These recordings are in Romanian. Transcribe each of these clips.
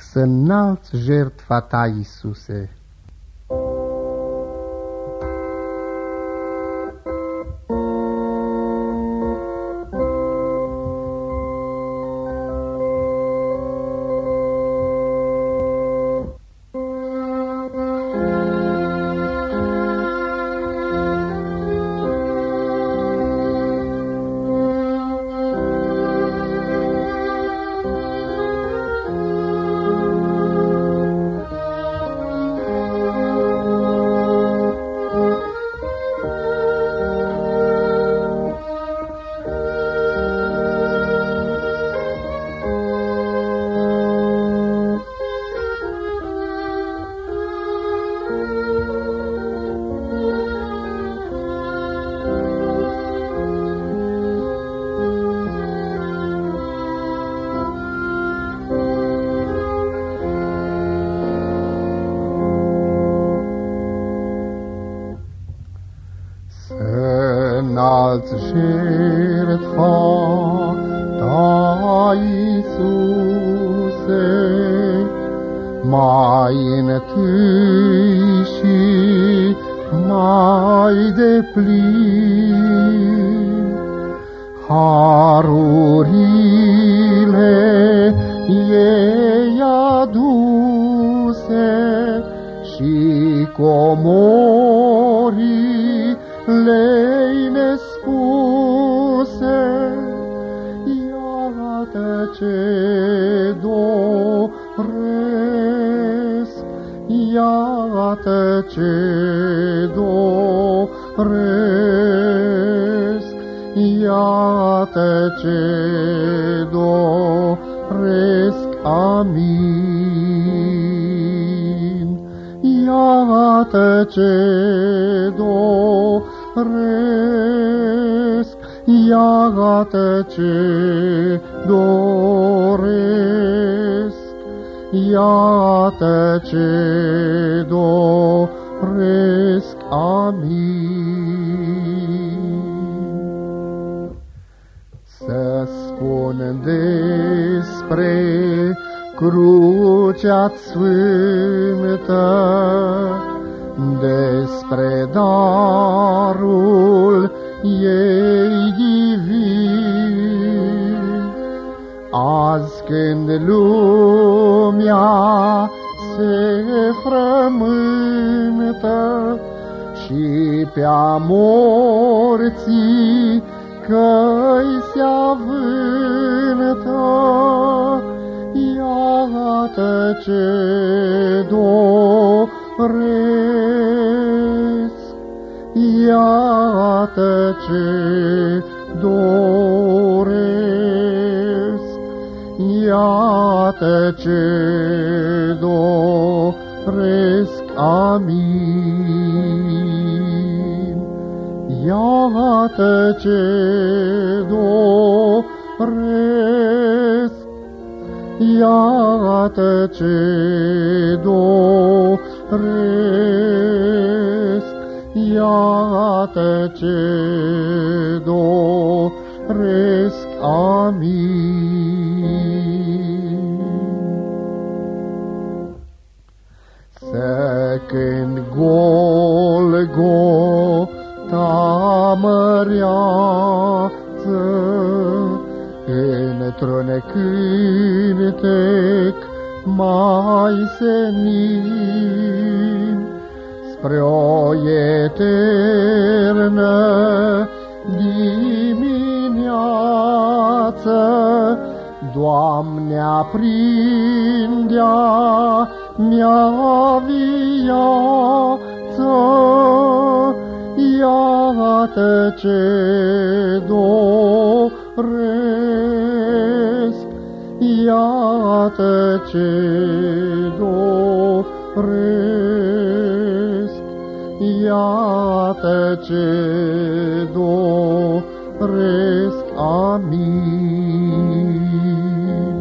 să înalți jertfa ta, Iisuse. Înalți jertfa ta, Iisuse, mai întâi și mai deplin. Harurile ei aduse și comorii lei nespuse, iată ce doresc, iată ce doresc, iată ce doresc, amin. Iată ce doresc, iată ce doresc, iată ce doresc, amin. Să spun despre crucea sfântă, despre darul ei divin. Azi când lumea se frământă și pe-a morții căi se avântă, iată ce doresc, iată ce doresc, iată ce doresc, amin. Iată ce doresc, iată ce doresc, iată ce doresc, amin. Să cânt Golgota măreață, într-un cântec mai senin, spre o eternă dimineață, Doamne, aprindea mea viață. Iată ce doresc, iată ce doresc, iată ce doresc, amin.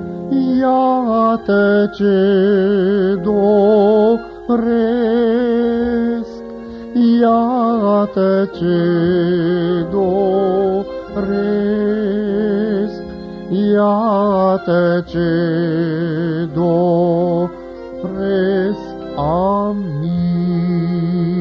Iată ce doresc, iată ce doresc, iată ce doresc. Amin.